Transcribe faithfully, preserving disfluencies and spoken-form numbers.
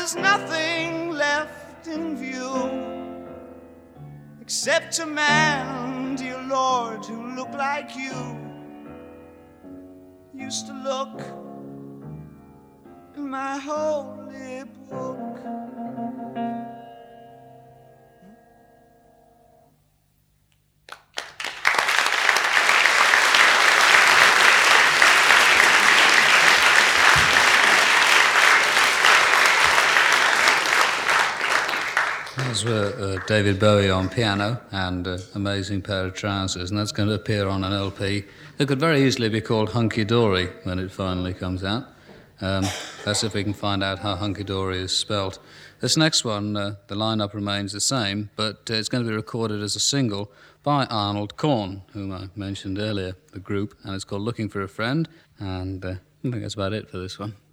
there's nothing left in view except a man, dear Lord, who looked like you. Used to look in my holy book. Those were uh, David Bowie on piano and uh, Amazing Pair of Trousers, and that's going to appear on an L P that could very easily be called Hunky Dory when it finally comes out. Um, that's if we can find out how Hunky Dory is spelt. This next one, uh, the lineup remains the same, but uh, it's going to be recorded as a single by Arnold Korn, whom I mentioned earlier, the group, and it's called Looking for a Friend, and uh, I think that's about it for this one.